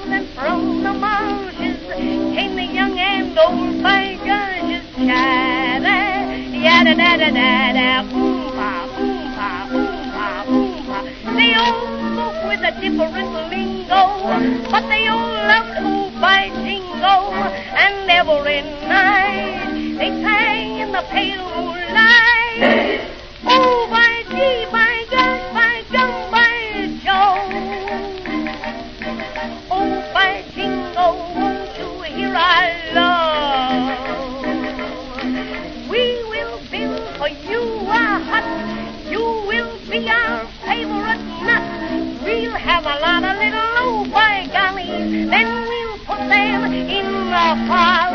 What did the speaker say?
and from the marshes came the young and old by judges. Chatter, yada da da da da, oompa, oompa, oompa, oompa. They all spoke with a different lingo, but they all loved old by Jingo. And every night they sang in the pale moonlight. Oh, by gee, by gosh, by gum, by Joe. Oh, by Jingo, won't you hear our love? We will build for you a hut. You will be our favorite nut. We'll have a lot of little oh, by golly, then we'll put them in the fire.